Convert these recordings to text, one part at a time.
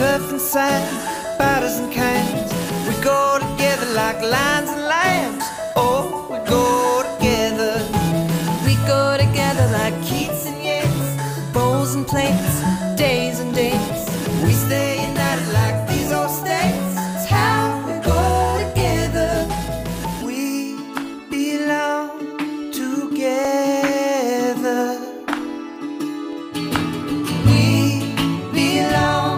turf and sand, batters and cans. We go together like lions and lambs. Oh, we go together. We go together like Keats and Yeats, bowls and plates, days and dates. We stay united like these old states. It's how we go together. We belong together. We belong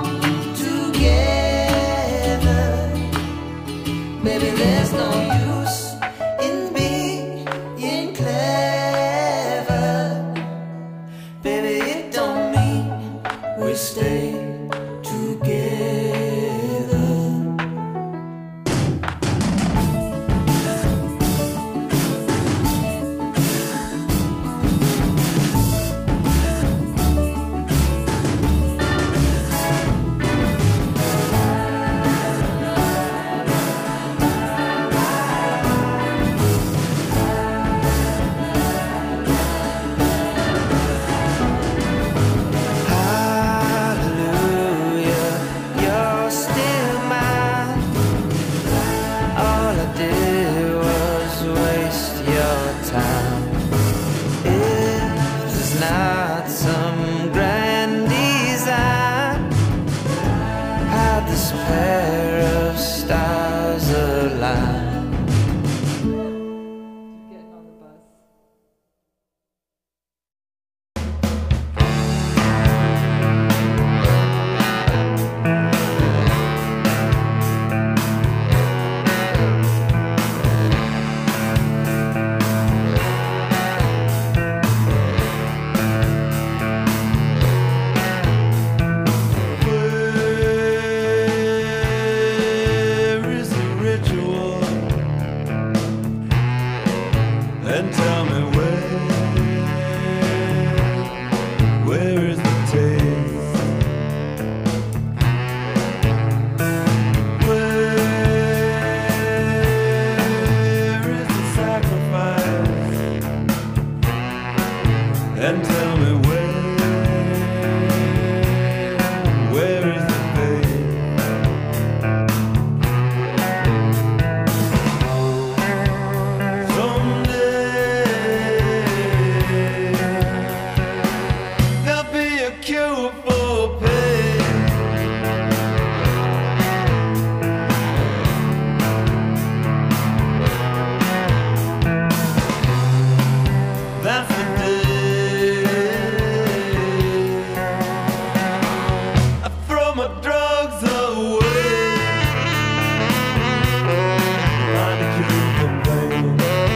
together. Baby, there's no use in being clever. Baby, it don't mean we stay together. Hallelujah, you're still mine. All I did was waste your time. If there's not some grand design, how'd this pair of stars align? Getting on the bus. Where is the ritual? And tell me where is the taste? Where is the sacrifice? And tell me where is the faith? Someday there'll be a cure for pain. That's the day I throw my drugs away. Find a cure for pain.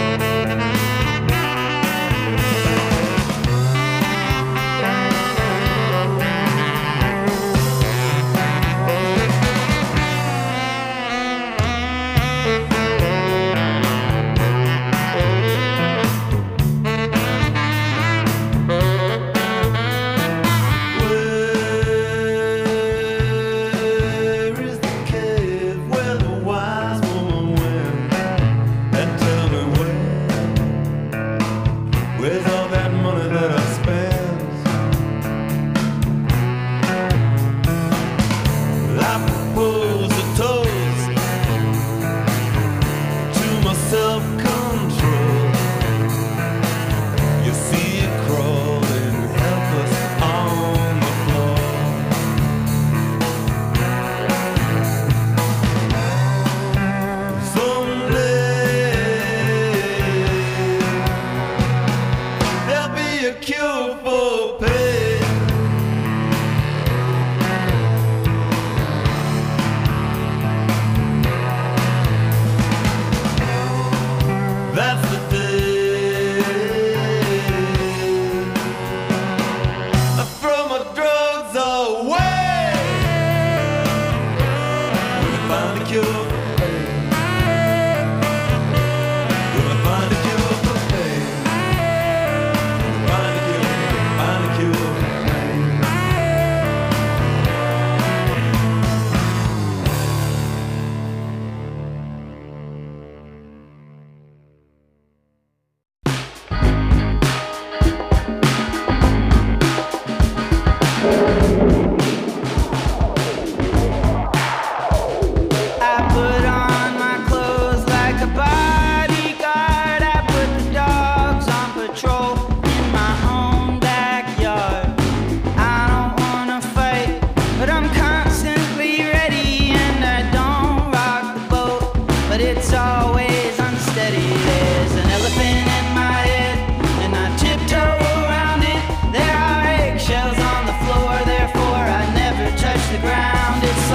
Where is the cave where the wise woman went? And tell me where's all that money that I spent? I propose a toast to my self-control. You see it crawling helpless on the floor. Someday there'll be a cure for pain. That's the day I throw my drugs away. Will you find a cure for pain? Will I find a cure for pain? Find a cure for pain.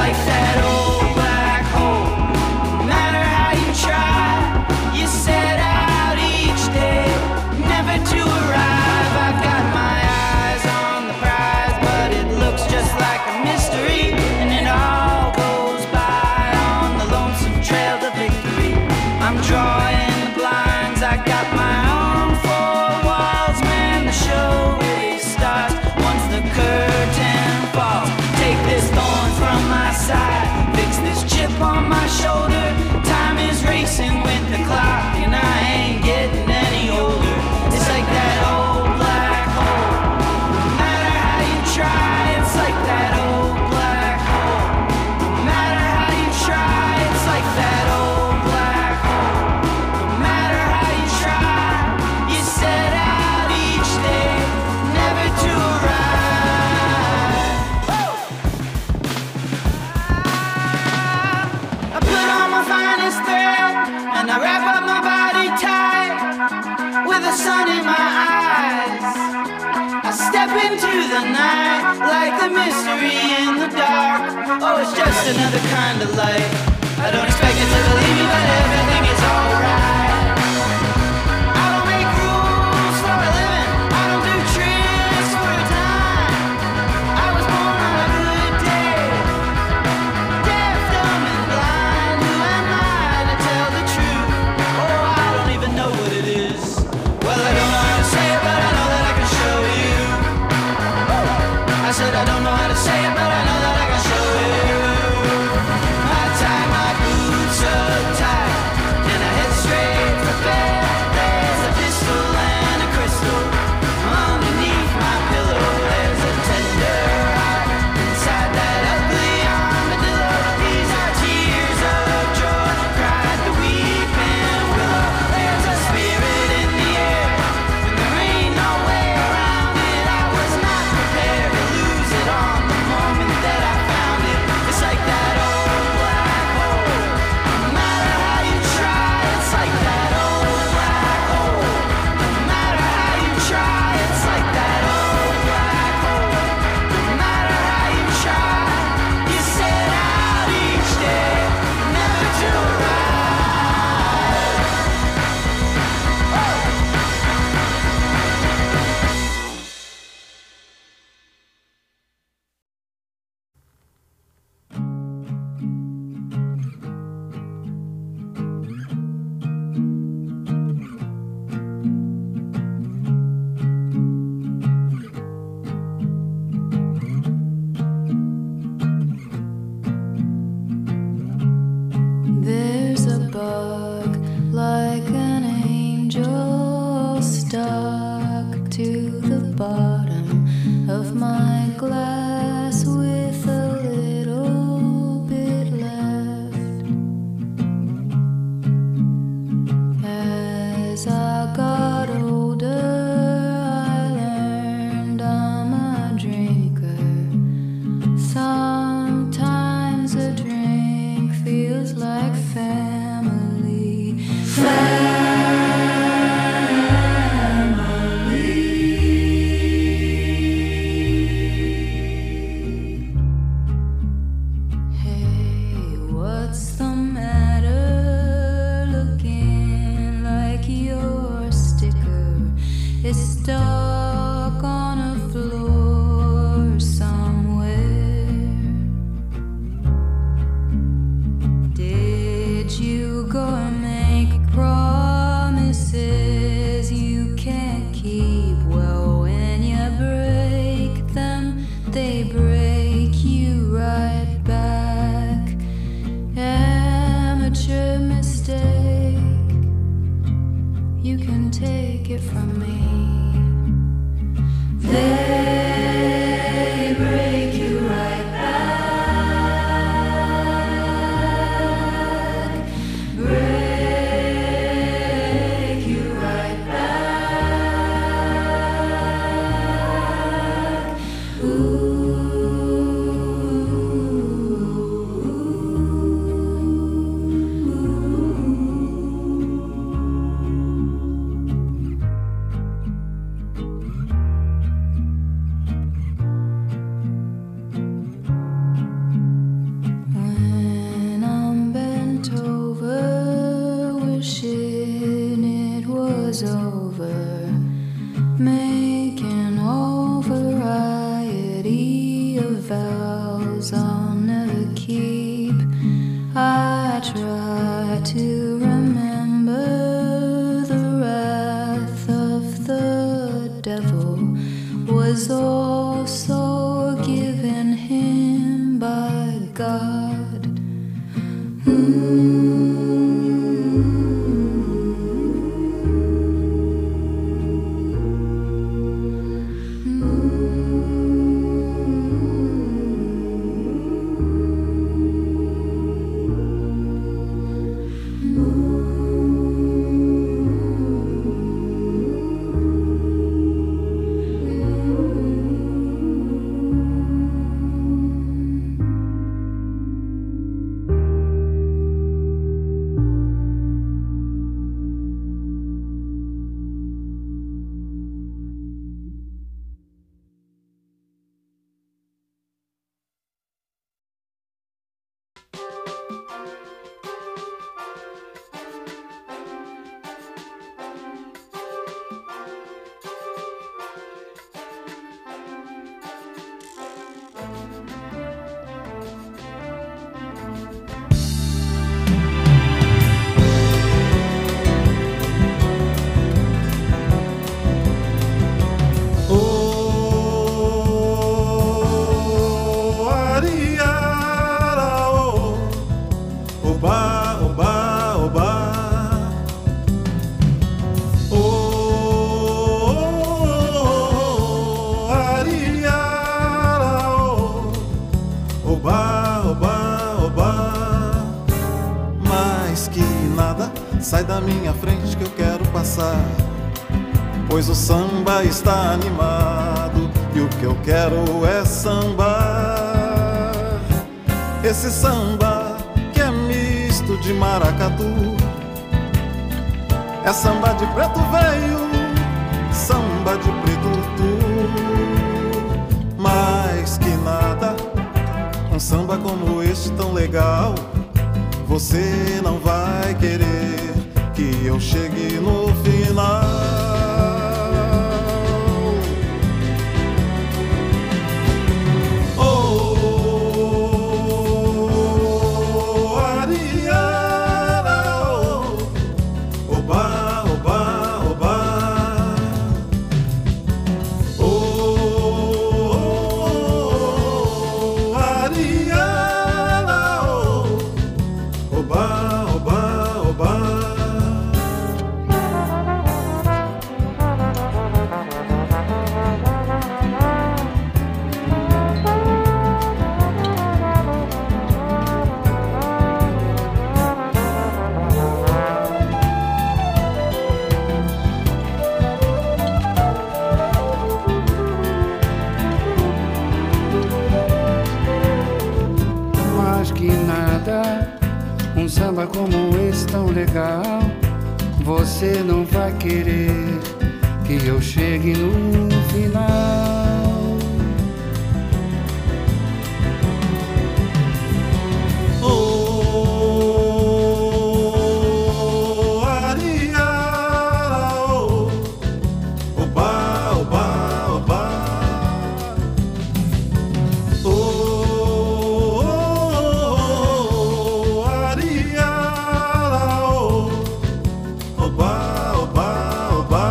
like that old black hole. No matter how you try, you set out each day, never to arrive. I've got my eyes on the prize, but it looks just like a mystery, and it all goes by on the lonesome trail to victory. I'm drawing the blinds, I got my own four walls, man, the show really starts once the curtain falls. Take this thorn from my side, fix this chip on my shoulder. Time is racing with the clock, and I ain't getting any older. It's like that old black hole. No matter how you try, it's like that old black hole. No matter how you try, it's like that old black hole. No matter how you try, you set out each day, never to arrive. I put on my finest thread, and I wrap up my body tight with the sun in my eyes. I step into the night like the mystery in the dark. Oh, it's just another kind of light. I don't expect it to believe me, but everything is alright. I don't make rules for a living, I don't do tricks for a time. I was born on a good day, deaf, dumb, and blind. Who am I to tell the truth? Oh, I don't even know what it is. Well, I don't know how to say it, but I know that I can show you. I said I don't know how to say it, but I know that I can show you. I tie my boots up tight, and I head I try to remember the wrath of the devil was also given him by God. Sai da minha frente que eu quero passar, pois o samba está animado e o que eu quero é sambar. Esse samba que é misto de maracatu, é samba de preto velho, samba de preto tu. Mais que nada, um samba como este tão legal, você não vai querer que eu chegue no final. Oh, Ariara, oh, oba, oba, oba. Oh, Ariara, oh, oba, oba, oba. Mais que nada, um samba como esse tão legal, você não vai querer que eu chegue no final. Oh, Ariara, oh, oba, oba, oba. Oh, Ariara, oh, oba, oba, oba.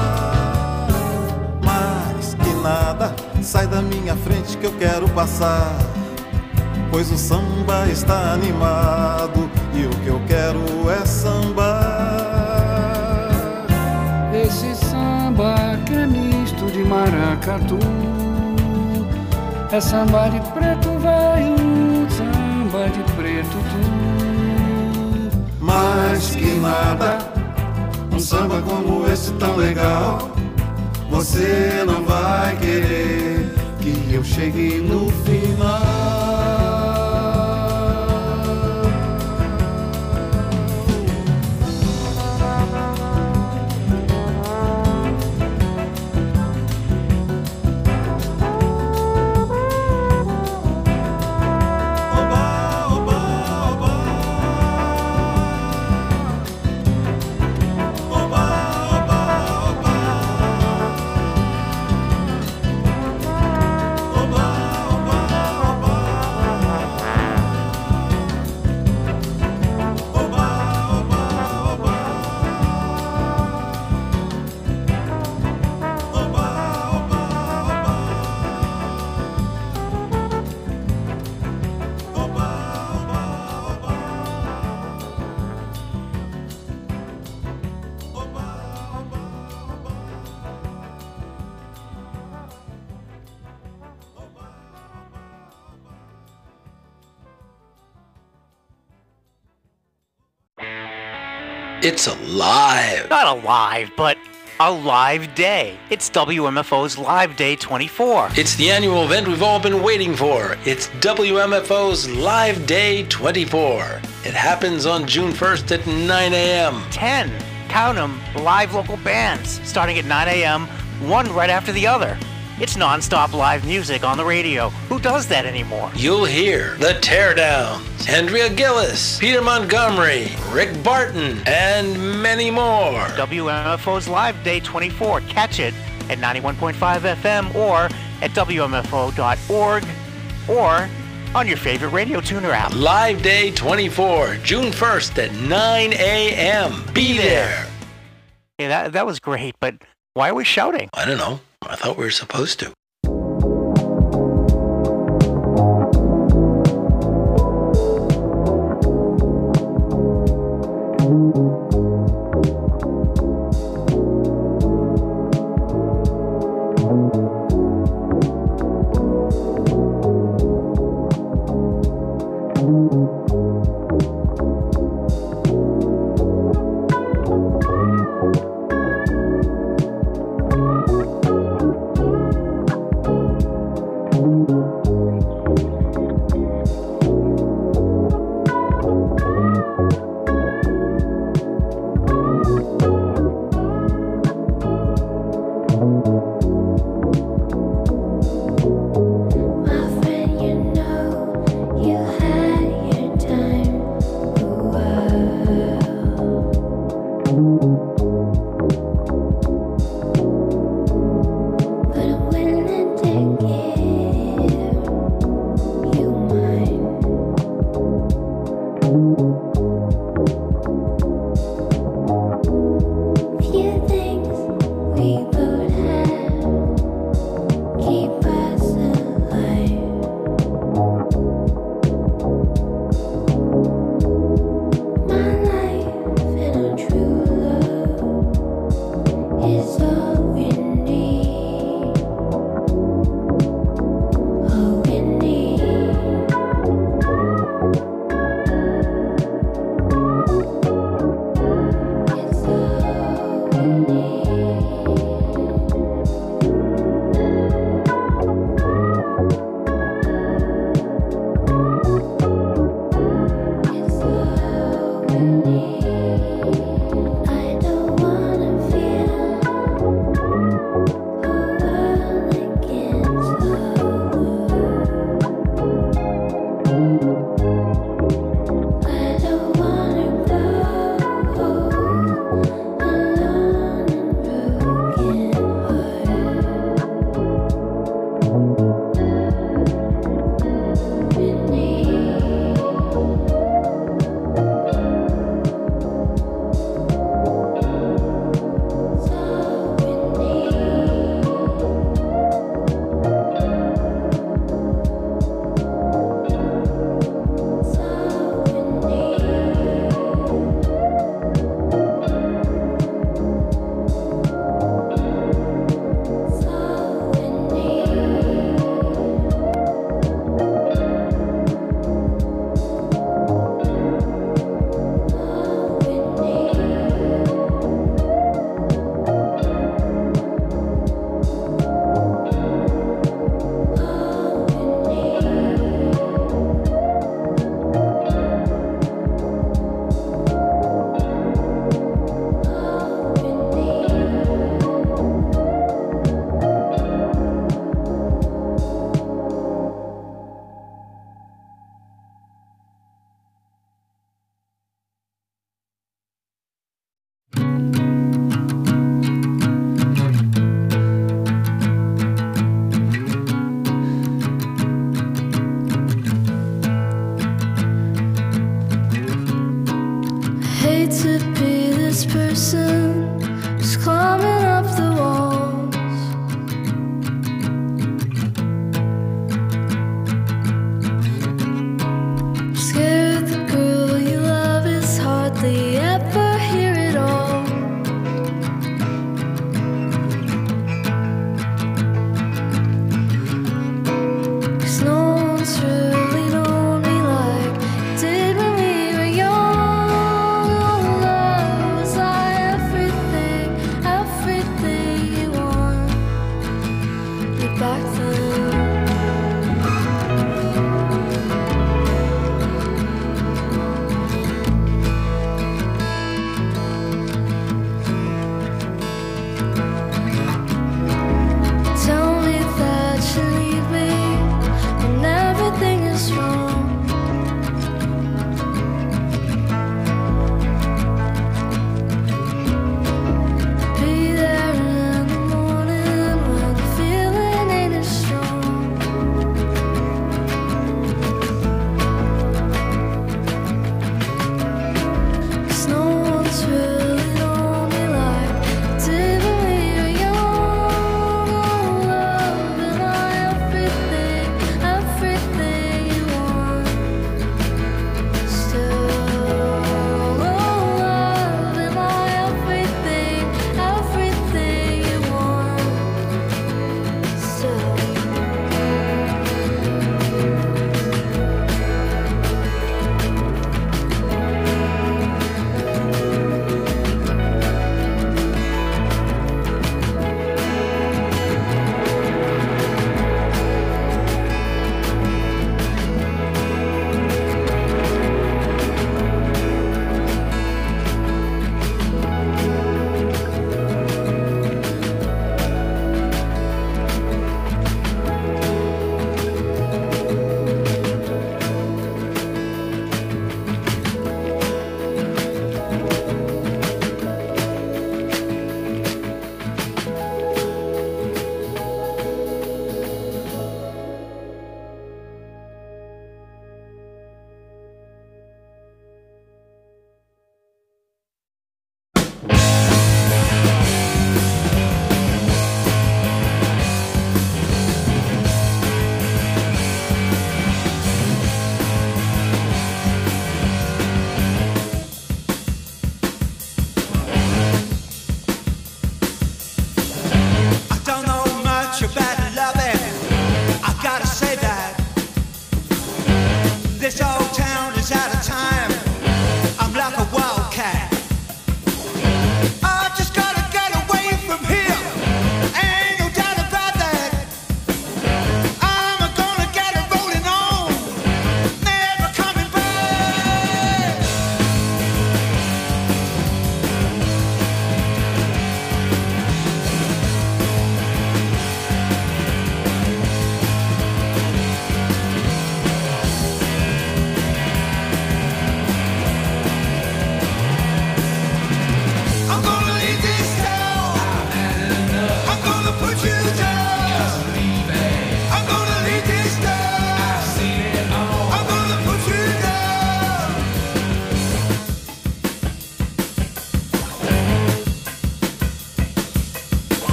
Mais que nada, sai da minha frente que eu quero passar, pois o samba está animado e o que eu quero é sambar. Esse samba que é misto de maracatu, é samba de preto velho, samba de preto tu. Mais que nada, um samba como esse tão legal, você não vai querer que eu chegue no final. Oba, oba, oba. It's alive. Not alive, but a live day. It's WMFO's Live Day 24. It's the annual event we've all been waiting for. It's WMFO's Live Day 24. It happens on June 1st at 9 a.m. 10, count 'em, live local bands, starting at 9 a.m., one right after the other. It's non-stop live music on the radio. Who does that anymore? You'll hear The Teardowns, Andrea Gillis, Peter Montgomery, Rick Barton, and many more. WMFO's Live Day 24. Catch it at 91.5 FM or at WMFO.org or on your favorite radio tuner app. Live Day 24, June 1st at 9 a.m. Be there. Yeah, that was great, but why are we shouting? I don't know. I thought we were supposed to.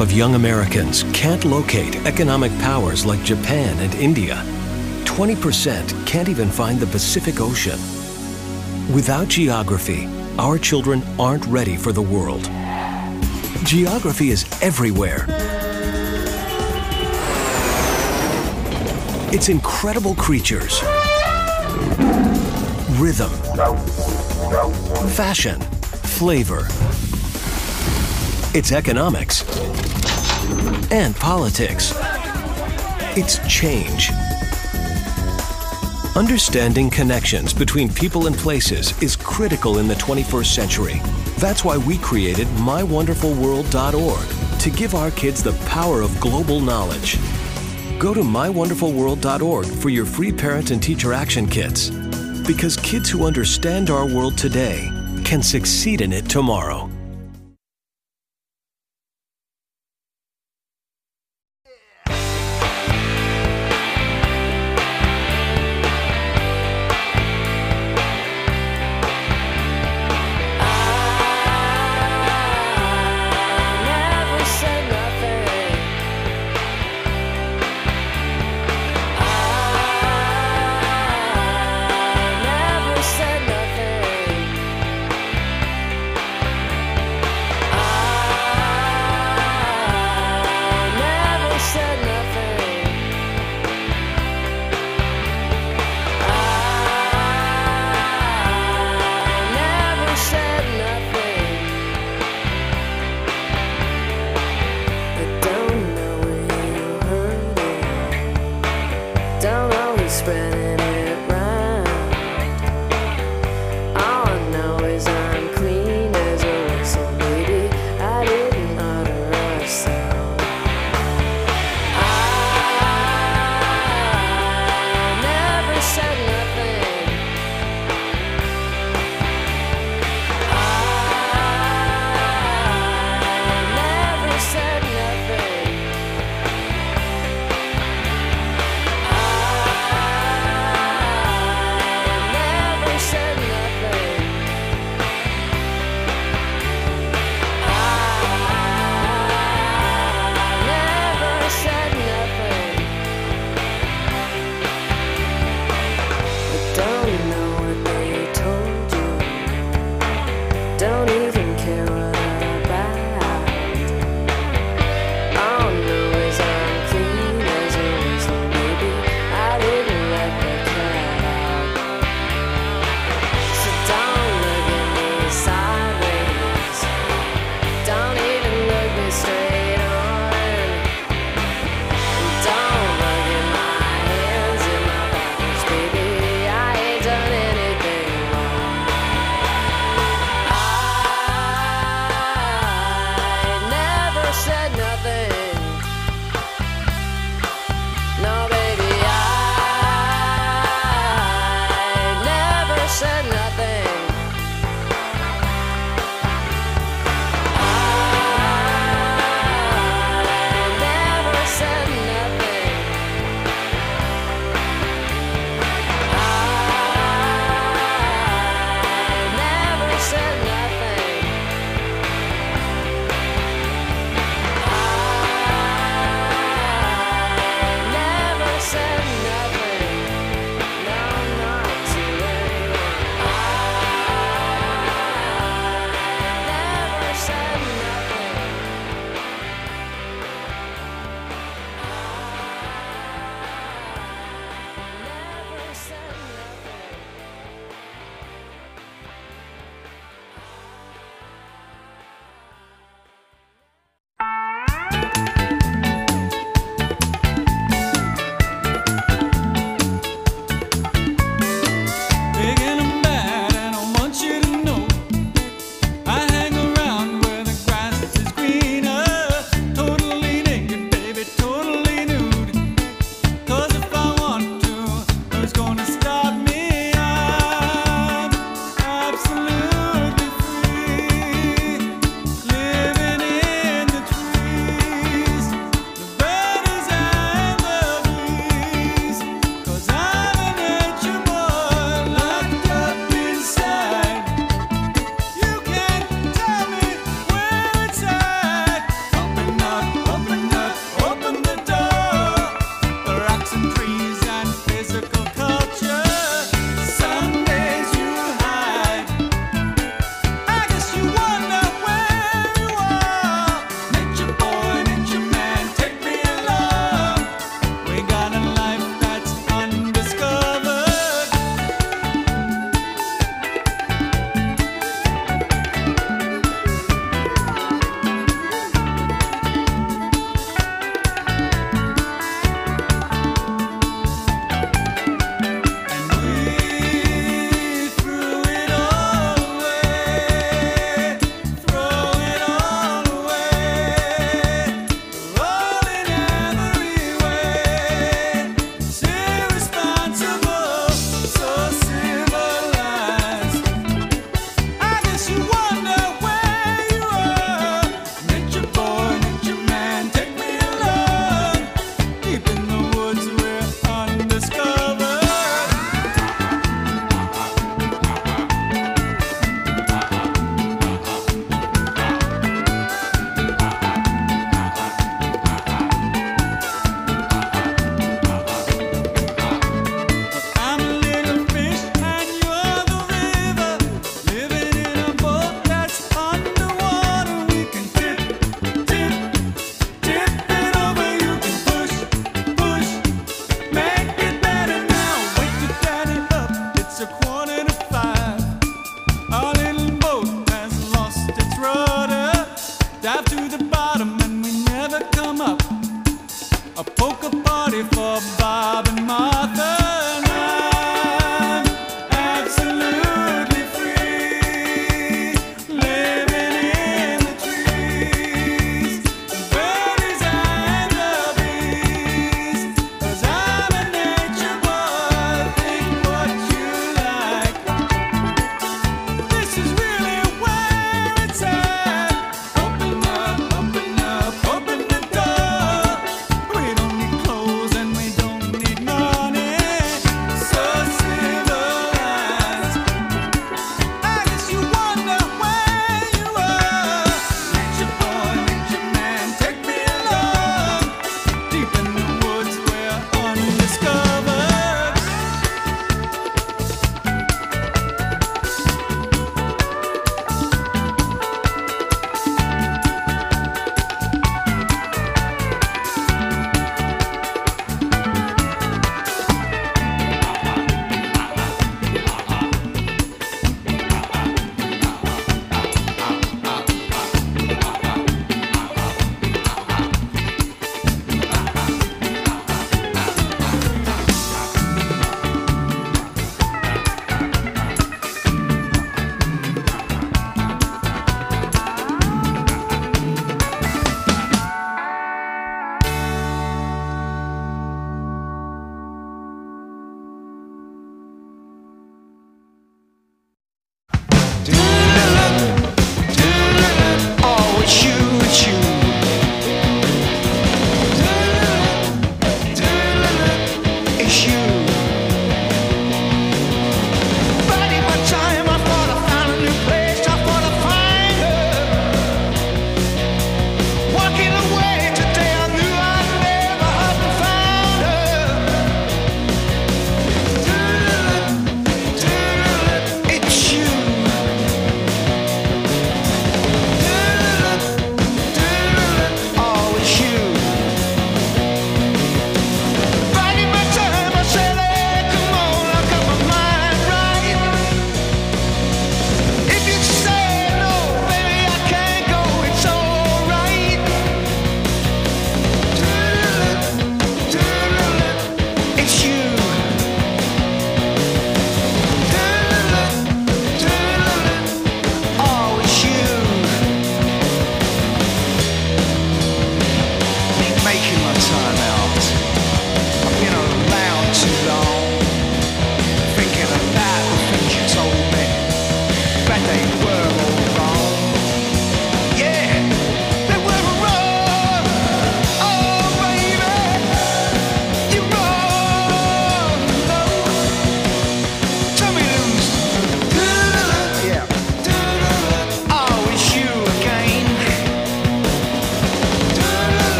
of young Americans can't locate economic powers like Japan and India. 20% can't even find the Pacific Ocean. Without geography, our children aren't ready for the world. Geography is everywhere. Its incredible creatures, rhythm, fashion, flavor, its economics, and politics. It's change. Understanding connections between people and places is critical in the 21st century. That's why we created MyWonderfulWorld.org to give our kids the power of global knowledge. Go to MyWonderfulWorld.org for your free parent and teacher action kits. Because kids who understand our world today can succeed in it tomorrow.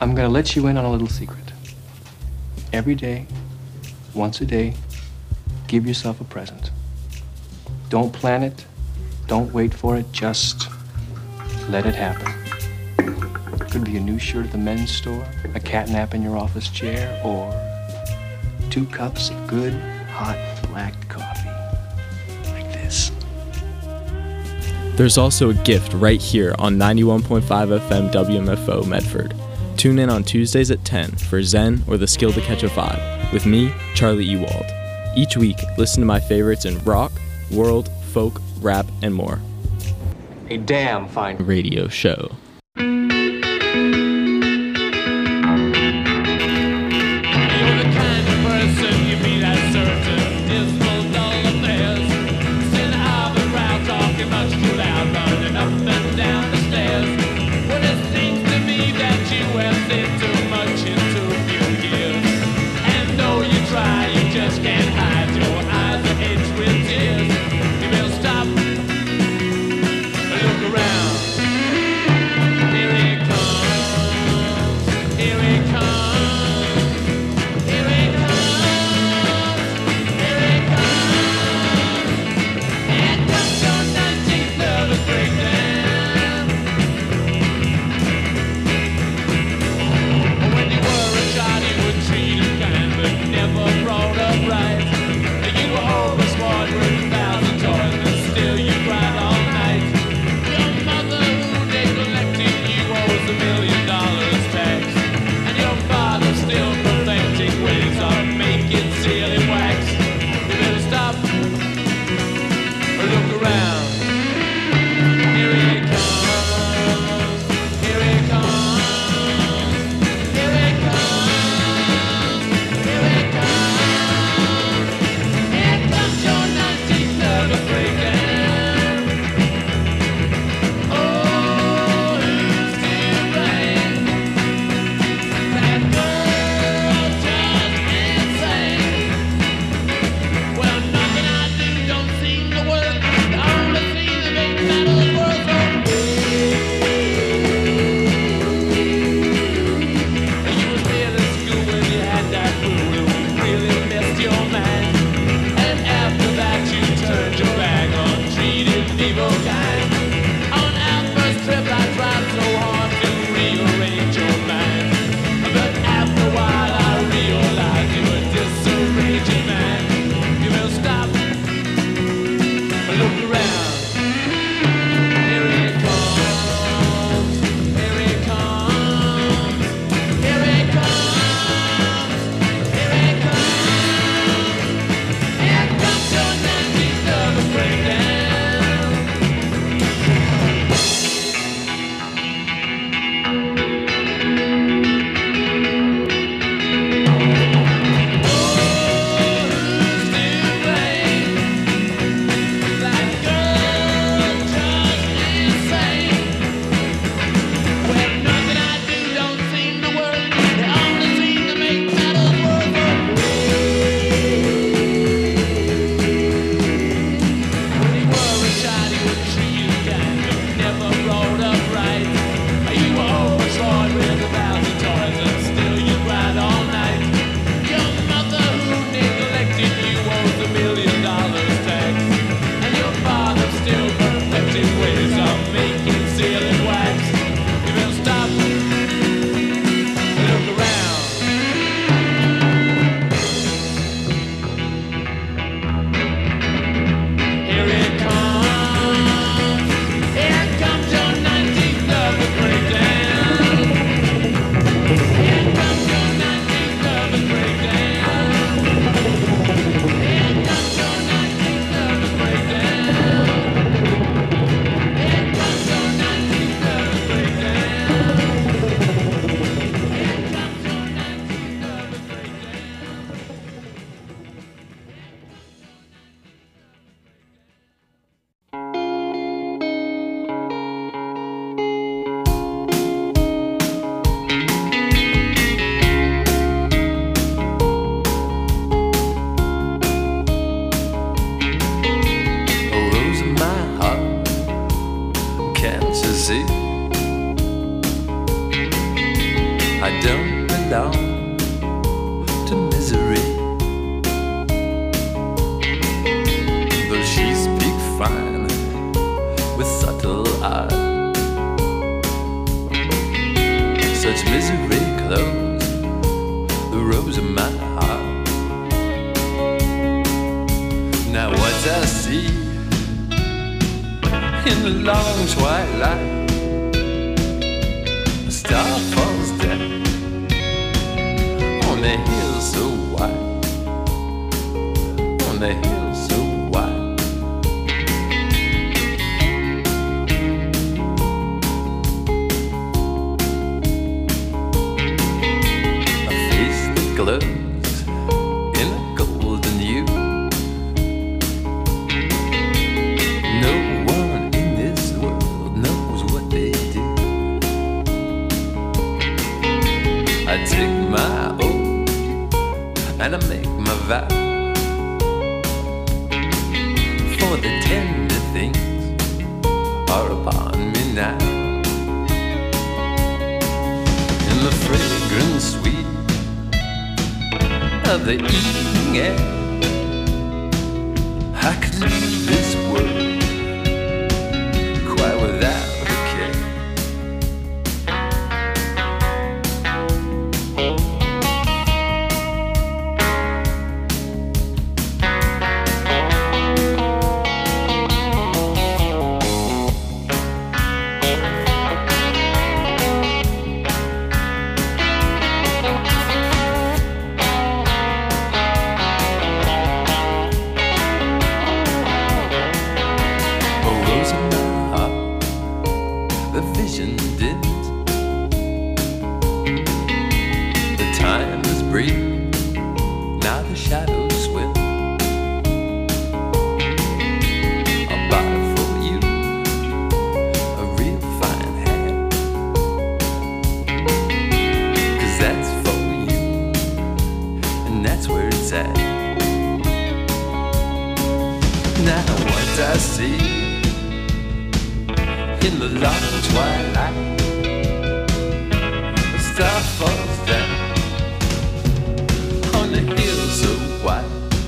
I'm gonna let you in on a little secret. Every day, once a day, give yourself a present. Don't plan it, don't wait for it, just let it happen. Could be a new shirt at the men's store, a cat nap in your office chair, or 2 cups of good, hot, black coffee. Like this. There's also a gift right here on 91.5 FM WMFO Medford. Tune in on Tuesdays at 10 for Zen or the Skill to Catch a Vibe with me, Charlie Ewald. Each week, listen to my favorites in rock, world, folk, rap, and more. A damn fine Radio show. I don't belong to misery. Though she speaks fine with subtle eye, such misery clothes the rose of my heart. Now what I see in the long twilight, a star falls down on the hill so wide, on the hill so wide. A face that glows in a golden hue. No one in this world knows what they do. I take my oath and I make my vow, for the tender things are upon me now. In the fragrant sweet of the evening air, I could leave this world quite without a care. A rose in my heart, the vision dims. The time is brief, now the shadows swim. I'll buy for you a real fine hat, 'cause that's for you, and that's where it's at. Now what I see in the long twilight, a star falls down on the hill so wide.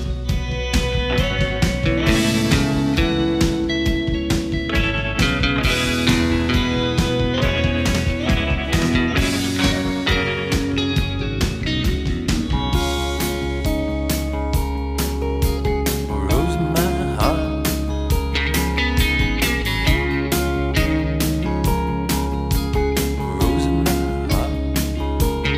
A rose in my heart, a rose in my heart.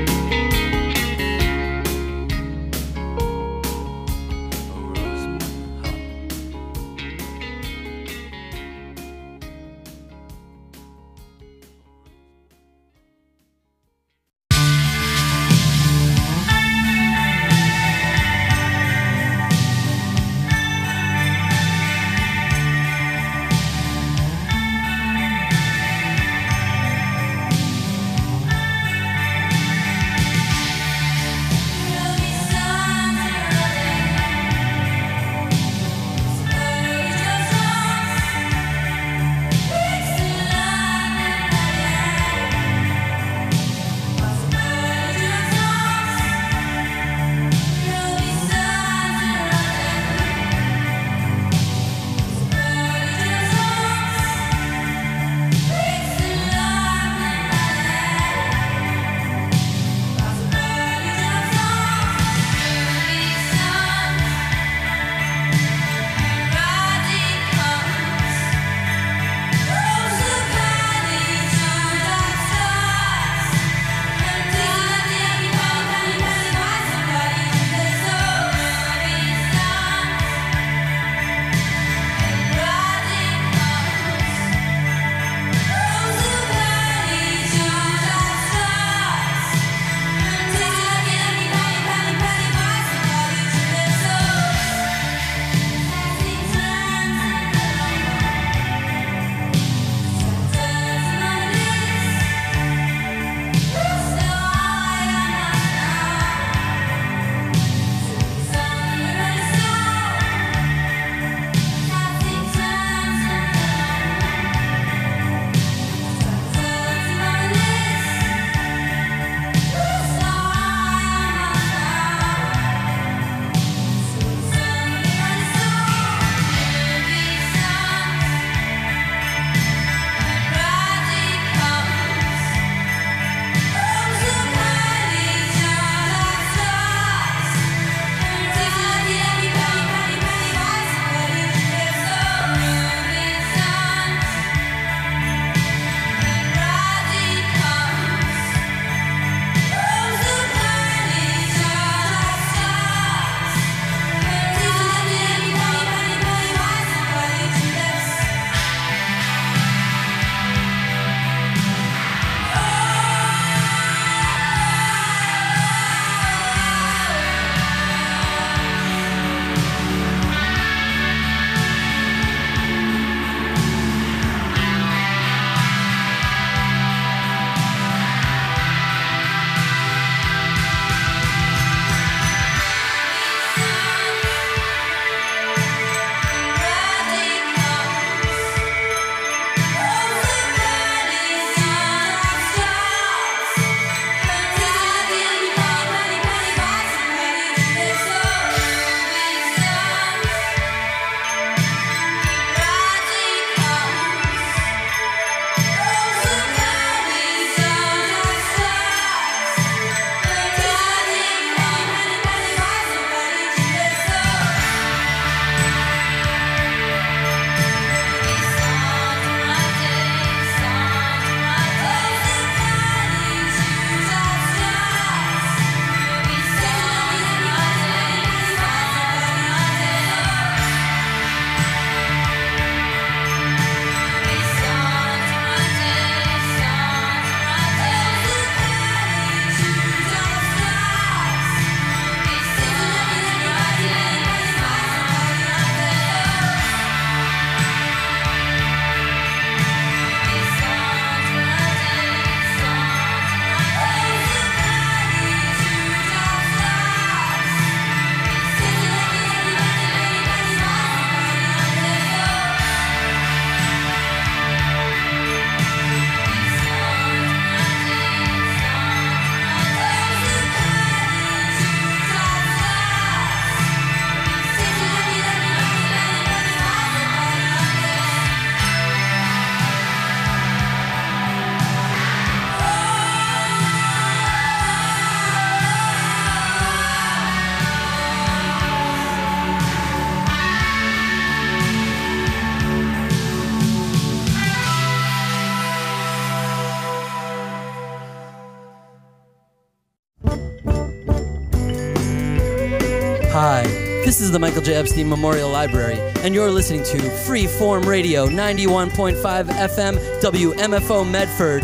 Hi, this is the Michael J. Epstein Memorial Library, and you're listening to Freeform Radio 91.5 FM WMFO Medford.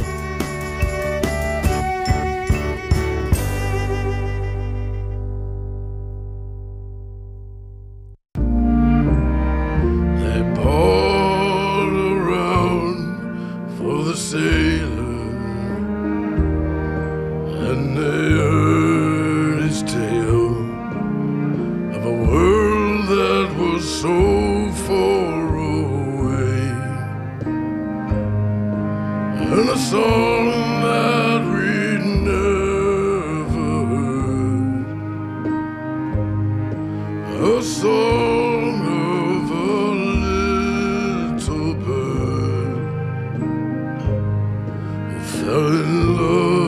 They poured around for the sailor, and they heard his tale of a world that was so far away, and a song that we'd never heard, a song of a little bird who fell in love